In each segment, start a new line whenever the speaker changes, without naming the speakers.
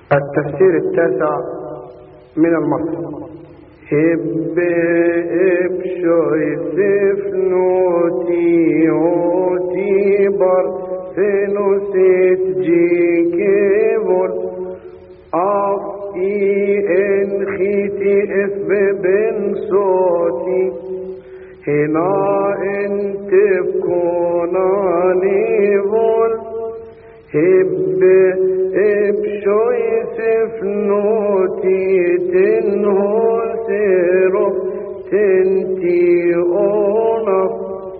التفسير التاسع من المصر. هب ابشوي سفنوتي اوتي بر فنوسيت جيكيبول اف اي ان خيتي اثببن صوتي هنا انت بكوناني بول هب ابشوي سفنوتي تنهو سيرو تنتي اونف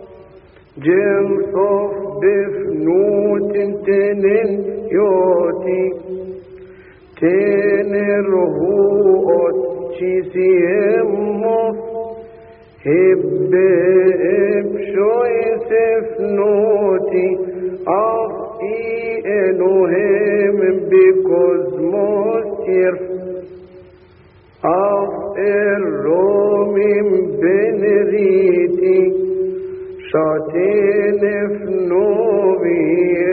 جنصف بفنوت تنن يوتي تنرهو اتشيسي امف هب ابشوي سفنوتي اف إنهم بكوزموس تيرف أف الروميم بنريتي شاتين فنوبي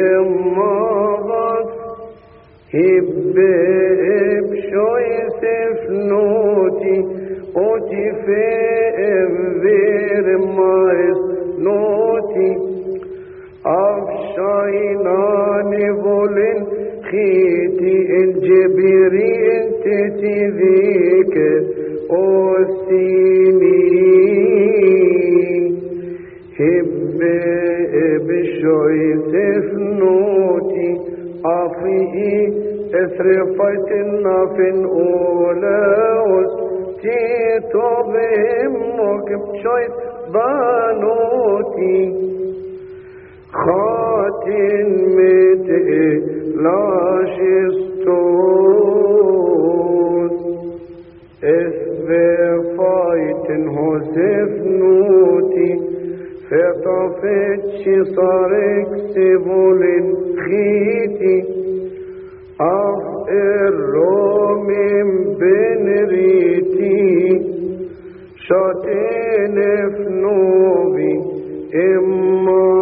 مغف هب بشوي سفنوتي أوتي في انذير مايس نوتي أفشايناني بولن خيتي الجبري انت تذيك أوسيني هب بشوي سفنوتي أفئي اثرفت النافن أولاوس تيتو بهمك بشوي بانوتي خاتن متئ لاشستوس اثبفايتن هوسفنوتي فطفتش صارك سبولن خيتي اف الرومين بنريتي شاتين فنوبي اما